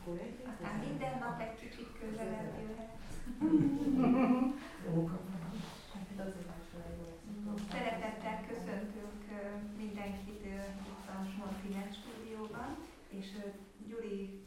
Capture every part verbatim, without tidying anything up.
Aztán minden nap egy kicsit közelebb jöhet. Szeretettel köszöntünk mindenkit itt a Smolfinet stúdióban, és Gyuri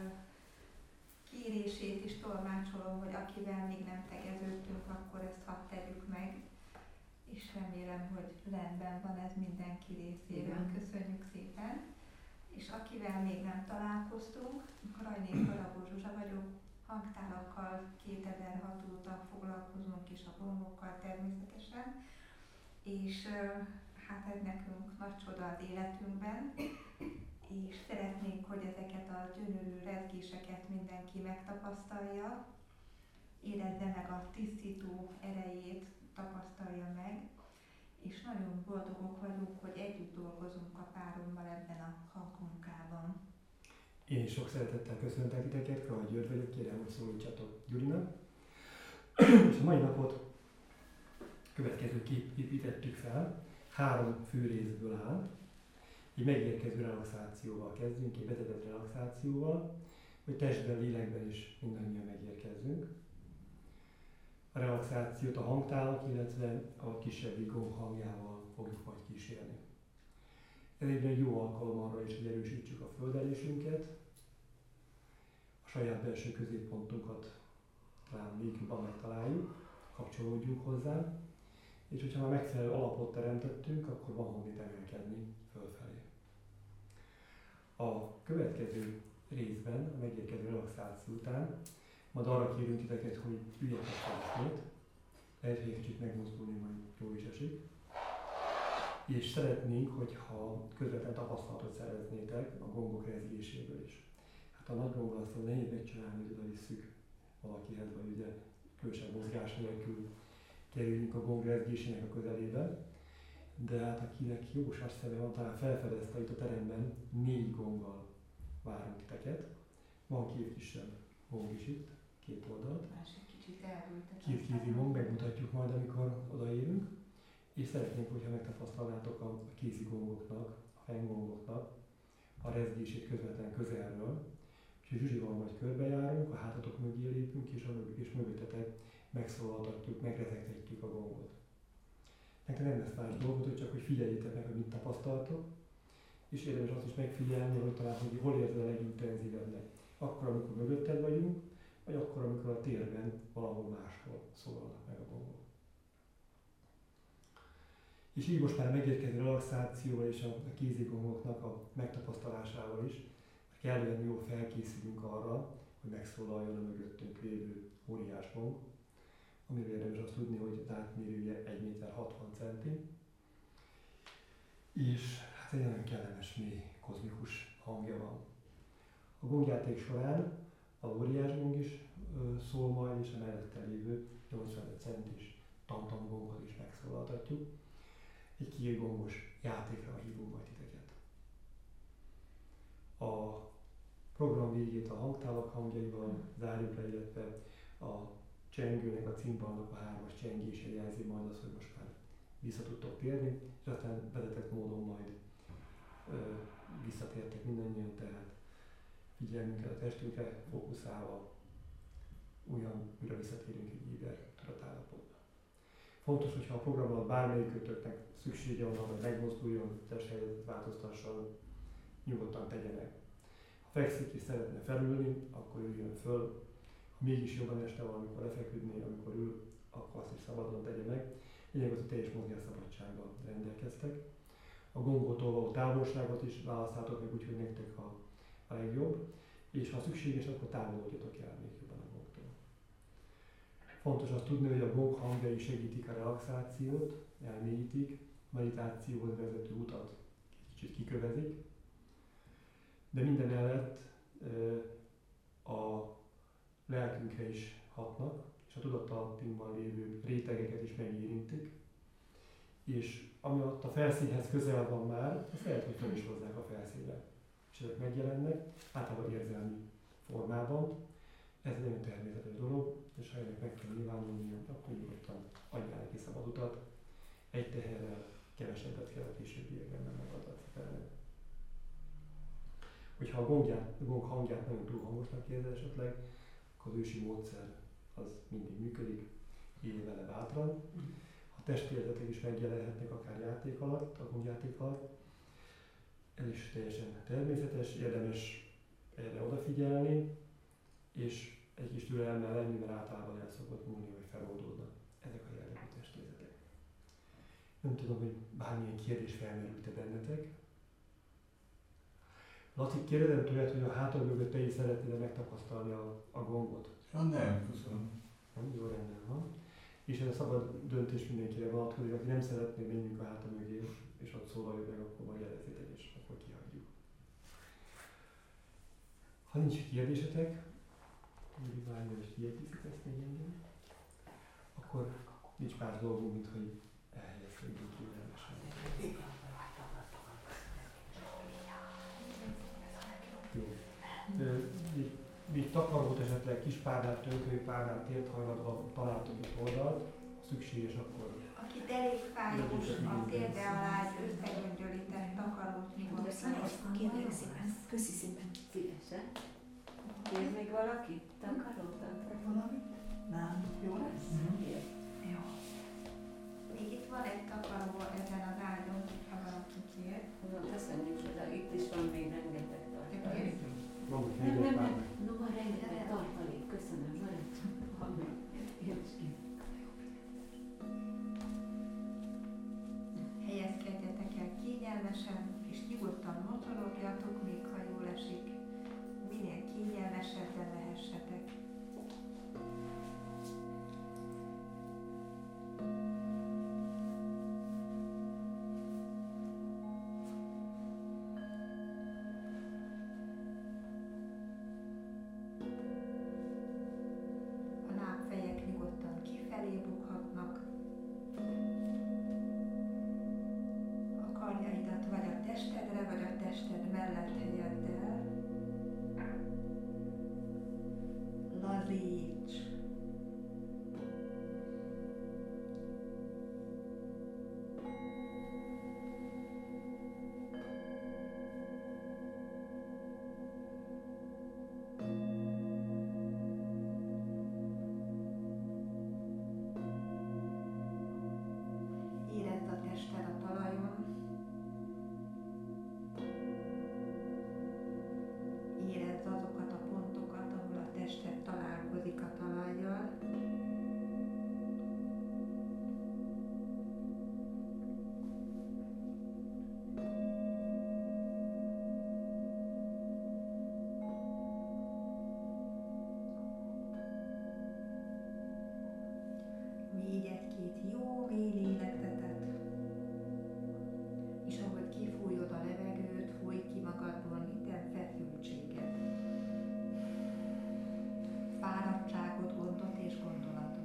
kiírését is tolmácsolom, hogy akivel még nem tegeződtünk, akkor ezt hadd tegyük meg. És remélem, hogy rendben van ez mindenki részéről. Köszönjük szépen. És akivel még nem találkoztunk, Rajné Faragó Zsuzsa vagyok, hangtálakkal kétezer-hat óta foglalkozunk, és a gongokkal természetesen. És hát ez nekünk nagy csoda az életünkben, és szeretnénk, hogy ezeket a gyönyörű rezgéseket mindenki megtapasztalja, érezze meg a tisztító erejét, tapasztalja meg, és nagyon boldogok vagyunk, hogy együtt dolgozunk a párommal ebben a hangmunkában. Én is sok szeretettel köszöntek titeket, Kraj György vagyok, kérem, hogy szólítsatok Gyurinak. És a mai napot következőképp építettük fel, három fő részből áll. Egy megérkező relaxációval kezdünk, egy vezetett relaxációval, hogy testben, lélekben is mindannyian megérkezzünk. A relaxációt a hangtálak, illetve a kisebb gong hangjával fogjuk majd kísérni. Ez egy jó alkalom arra is, hogy erősítsük a földelésünket, a saját belső középpontunkat talán még jobban megtaláljuk, kapcsolódjunk hozzá, és hogyha már megfelelő alapot teremtettünk, akkor van honnét emelkedni fölfelé. A következő részben, a megérkező relaxáció után, majd arra kérünk titeket, hogy üljetek fel ismét, lehet, hogy egy kicsit megmozdulni, majd jó is esik. És szeretnénk, hogyha közvetlen tapasztalatot szereznétek a gongok rezgéséből is. Hát a nagy gonggal azt nehéz megcsinálni, hogy oda visszük valakihez, vagy ugye különösebb mozgás nélkül kerüljünk a gong rezgésének a közelébe. De hát akinek jó szeme van, talán felfedezte itt a teremben, négy gonggal várunk titeket. Van két kisebb gong is itt, két oldalt. Másik kicsit elvültek. Két kézi gong, megmutatjuk majd, amikor odaérünk. És szeretnénk, hogyha megtapasztalnátok a kézi gongoknak, a fenggongoknak a rezgését közvetlen közelről. Úgyhogy Zsuzsival majd körbejárunk, a hátatok mögé lépünk, és, a mögé, és mögöttetek megszólaltatjuk, megrezegtetjük a gongot. Nektek nem lesz más dolgot, csak hogy figyeljétek meg, hogy mit tapasztaltok, és érdemes azt is megfigyelni, hogy talán, hogy hol érzed a legintenzívebbnek. Akkor, amikor mögötted vagyunk, vagy akkor, amikor a térben valahol máshol szólalnak meg a gongok. És így most már megérkező relaxációval és a kézigongoknak a megtapasztalásával is kellően jól felkészülünk arra, hogy megszólaljon a mögöttünk lévő óriás gong, amiről érdemes azt tudni, hogy az átmérője egy méter hatvan centi, és hát egy nagyon kellemes, mély, kozmikus hangja van. A gongjáték során az óriás gong is ö, szól majd, és a mellette lévő nyolcvanöt centis tam-tam gongot is megszólaltatjuk. Egy kiégongos játékra hívunk majd titeket. A program végét a hangtálak hangjaival zárjuk le, illetve a csengőnek, a cimbalnak a hármas csengése jelzi majd azt, hogy most már vissza tudtok térni, és aztán vezetett módon majd ö, visszatértek mindannyian, tehát figyelmünket a testünkre fókuszálva újra, újra visszatérünk egy éber tudatállapotba. Fontos, hogyha a programban bármelyikőtöknek szüksége van, hogy megmozduljon, testhelyzetet változtasson, nyugodtan tegye meg. Ha fekszik és szeretne felülni, akkor üljön föl. Ha mégis jobban este van, amikor lefeküdni, amikor ül, akkor azt is szabadon tegye meg. Lényeg az, hogy teljes mozgásszabadsággal rendelkeztek. A gongotól való távolságot is választhatok meg úgy, hogy nektek a, a legjobb. És ha szükséges, akkor távolodjatok el még jobban a gongtól. Fontos azt tudni, hogy a gong hangjai segítik a relaxációt, elmélyítik, meditációhoz vezető utat kicsit kikövezik, de minden mellett a lelkünkre is hatnak, és a tudatalatunkban lévő rétegeket is megérintik, és ami ott a felszínhez közel van már, azt lehet, hogy fel is hozzák a felszínre. És ezek megjelennek, általában érzelmi formában. Ez egy nagyon természetes dolog, és ha ennek meg kell nyilvánulni, akkor nyugodtan adjál neki szabad utat. Egy teherrel kevesebbet kell a későbbiekben nem megadatni felnek. hogyha a gongját, a gong hangját nagyon túl hangosnak érzed esetleg, akkor az ősi módszer az mindig működik, élj vele bátran. A testérzetek is megjelenhetnek akár játék alatt, a gongjáték alatt. Ez is teljesen természetes, érdemes erre odafigyelni, és egy kis türelemmel lenni, mert általában el szokott múlni, vagy feloldódnak ezek a jellegű testérzetek. Nem tudom, hogy bármilyen kérdés felmerült-e bennetek. Laci, kérdezem tőled, hogy a hátad mögött te is szeretnéd megtapasztalni a, a gongot? Ja, nem, köszönöm. Nem? Jó, rendben van. És ez a szabad döntés mindenkire vonatkozik, aki nem szeretné, menjünk a háta mögé, és ott szólaljuk meg, akkor majd jelezzétek, és akkor kihagyjuk. Ha nincs kérdésetek, úgy várni, hogy kiegészítesz még engem, akkor nincs más dolgunk, mint hogy elhelyezkedjünk kíványosan. Jó. Még, még takarót, esetleg kispárnát, tönkölypárnát, térthajlatban találtok itt oldalt, szükséges akkor. Akit elég fájós, a térde alá egy összegöngyölített takarót nyugodtan. Kérlek szépen, köszi szépen. Szívesen. Kér még valaki? Takarót? Valami? Nem. Jó lesz? Mm-hmm. Jó. Még itt van egy takaró ezen az ágyon, ha valaki kér. Köszönjük, hogy itt is van még rengeteg tartalék. Van, Nem, nem, nem. No, van rengeteg tartalék. Köszönöm, maradj. Én is kér. Helyezkedjetek el kényelmesen, és nyugodtan mocorogjatok, még ha jól esik. Minél kényelmesebben lehessetek. A lábfejek nyugodtan kifelé bukhatnak. A karjaidat vagy a testedre, vagy a tested mellett helyezd el. Lazíts! Érezd a tested a talajon. Érezd azokat a pontokat, ahol a tested találkozik a talajjal. Még egy-két jó mély lélegzetet, és ahogy kifújod a levegőt, fújj ki magadból minden feszültséget, fáradtságot, gondot és gondolatot.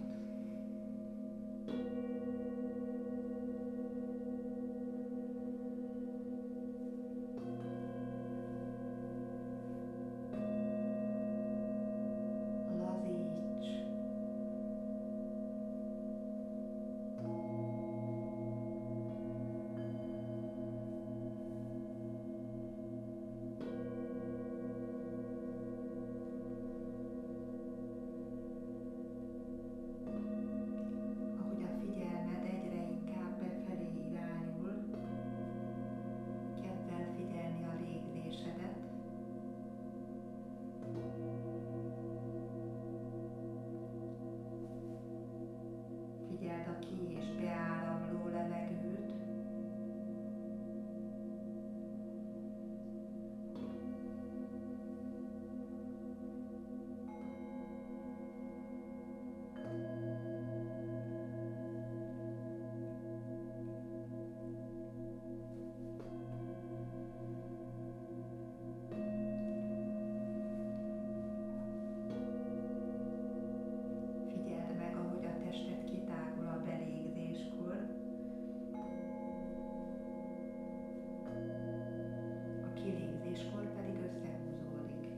Lazíts! Ahogy a figyelmed egyre inkább befelé irányul, kezd el figyelni a légzésedet. Figyeld a ki- és beáramló levegőt. Figyeld meg, ahogy a tested kitágul a belégzéskor. A kilégzéskor pedig összehúzódik.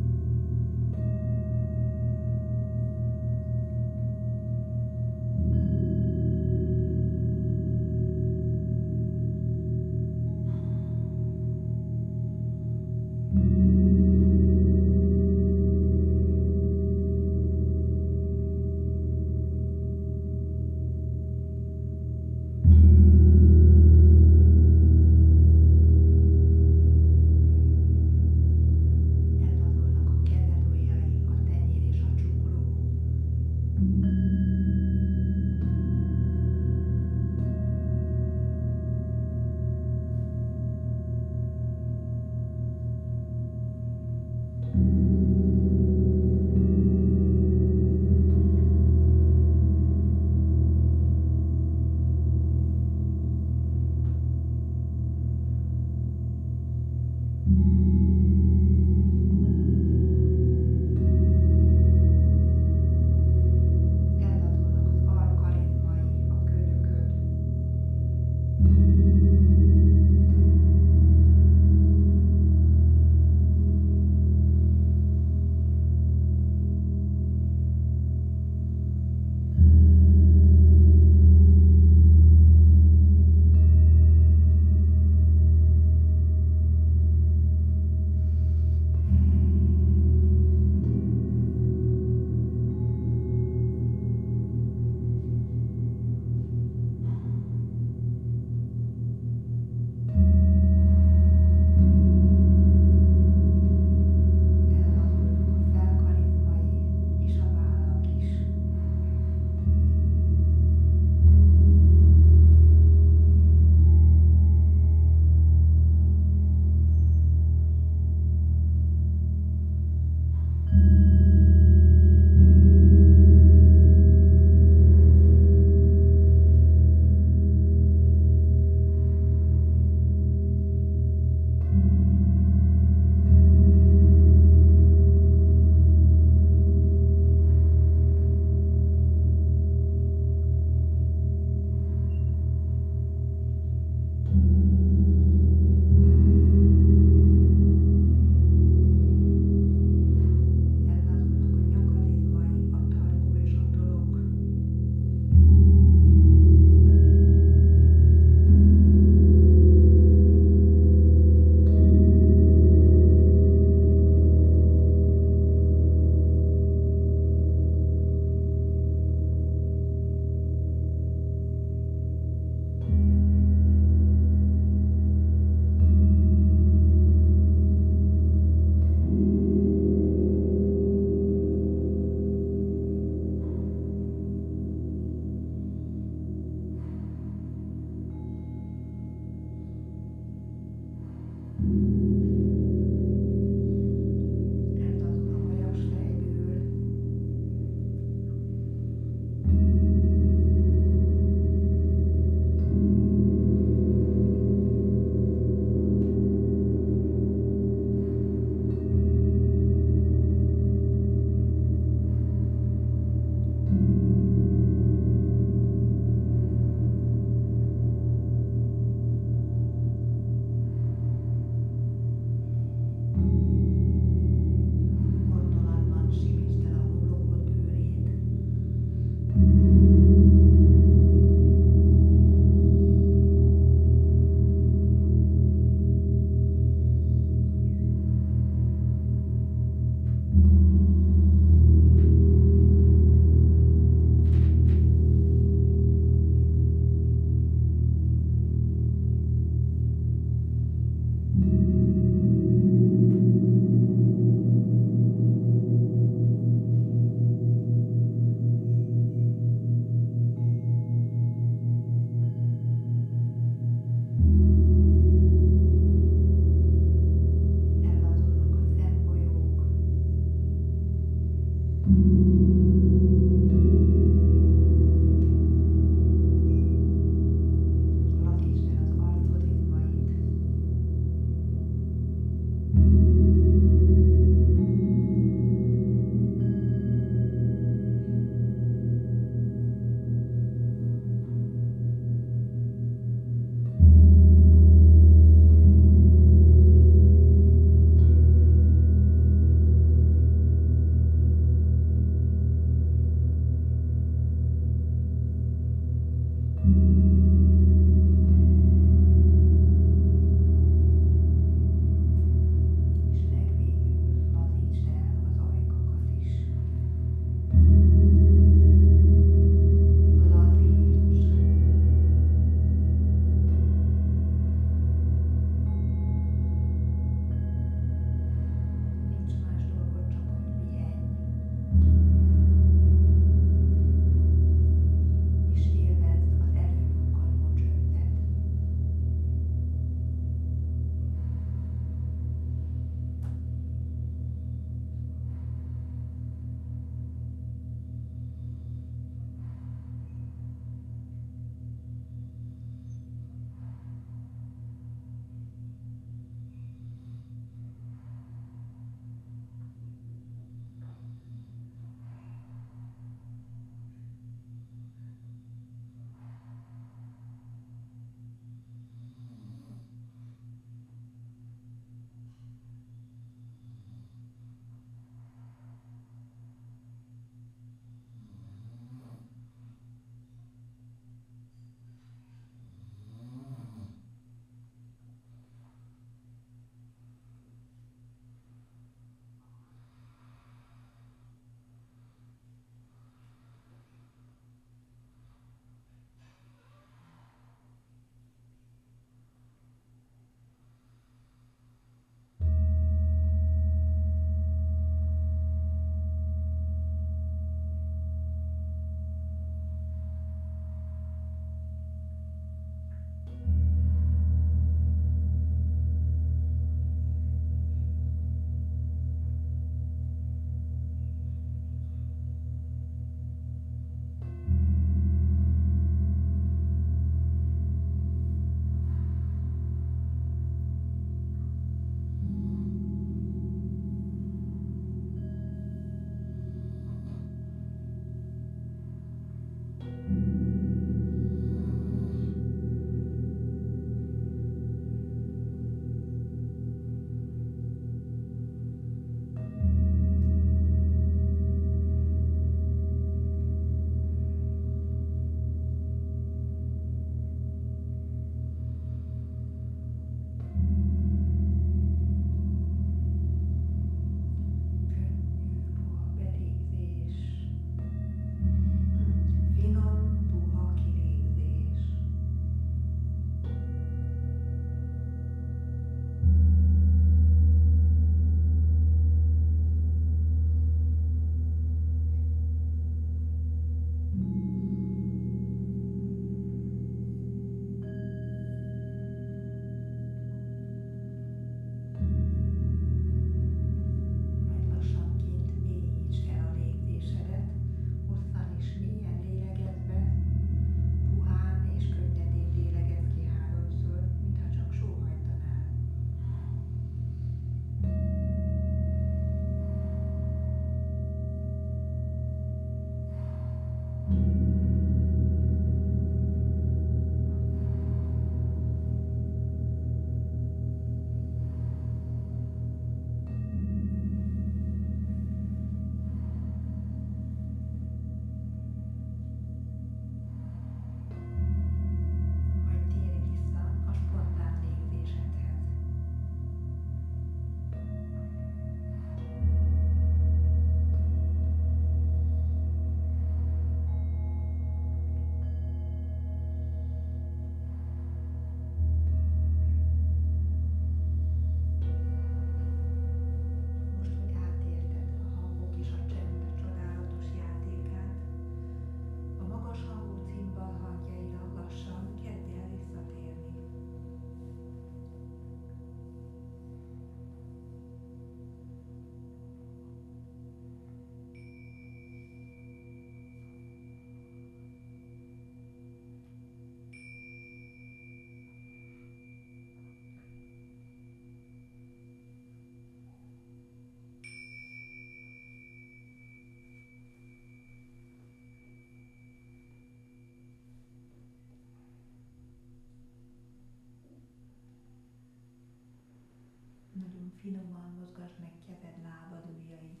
finoman mozgasd meg kezed, lábad, ujjaid.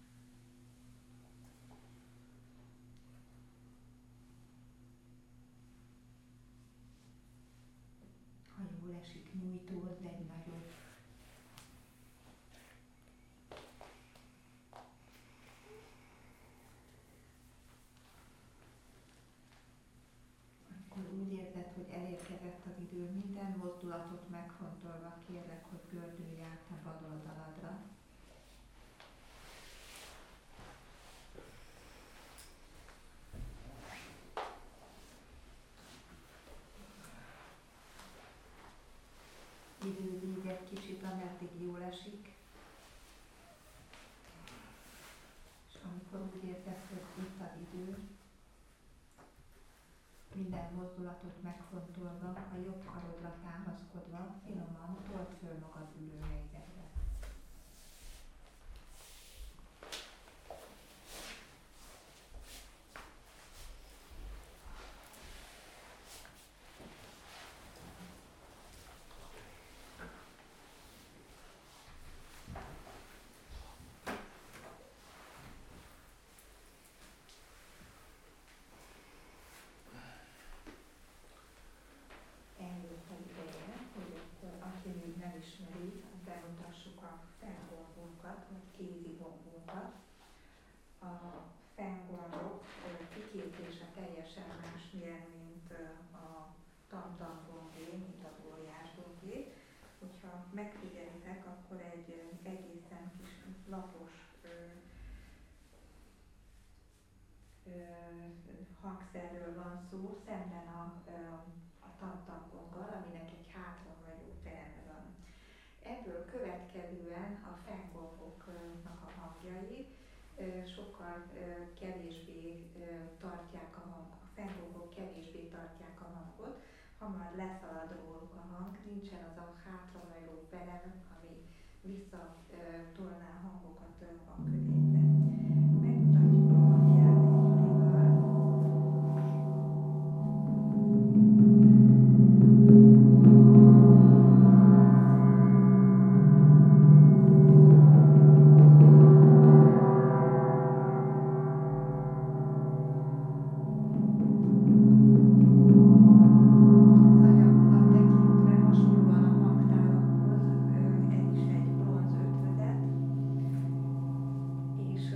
Ha jól esik, nyújtózz egy nagyot. Akkor úgy érzed, hogy elérkezett az idő, minden mozdulatot megfontolva kérlek, hogy gördülj át a bal oldaladra. Időzígy egy kicsit, ameddig jól esik. És amikor úgy érzed, hogy itt az idő, minden mozdulatot megfontolva, a jobb karodra támaszkodva, finoman told föl magad ülő helyzetre. Bemutassuk a fenngombunkat, vagy kézi gombunkat. A fenngombok kiképzése teljesen másmilyen, mint a tam-tam gombé, mint az óriás gombé. Hogyha megfigyelitek, akkor egy egészen kis lapos ö, ö, hangszerről van szó, szemben a, a tam-tam gombbal, aminek egy hátrahagyó tereme van. Ebből következően a fenngomboknak a hangjai sokkal kevésbé tartják a hang, a fenngombok kevésbé tartják a hangot, hamar leszalad róluk a hang, nincsen az a hátrahajló perem, ami visszatolná a hangokat a könyvbe. Megmutatjuk a hangját Gyurival. És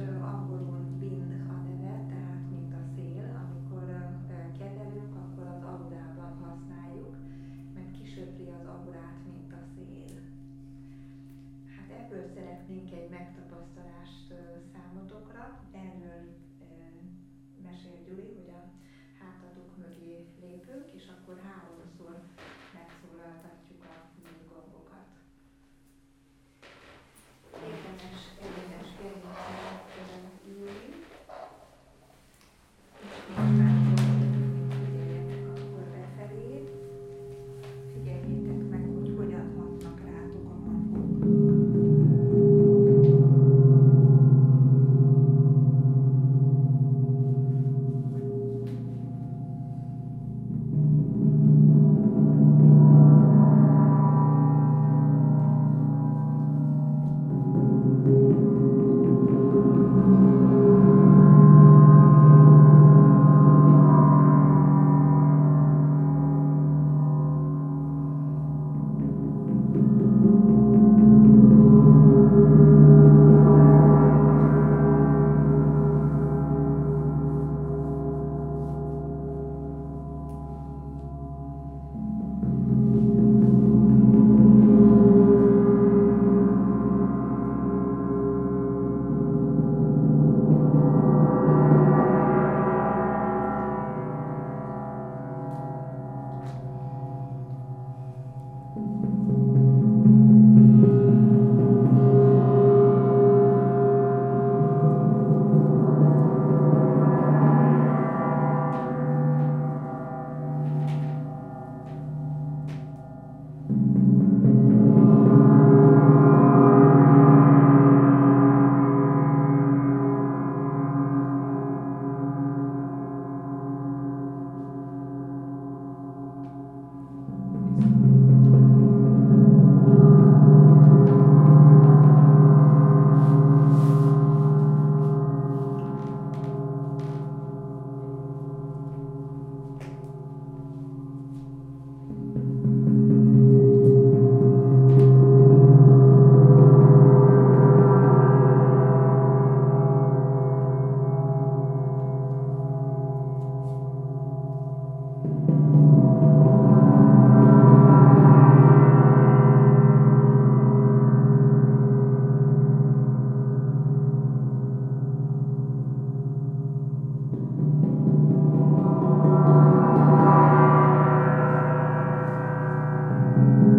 thank you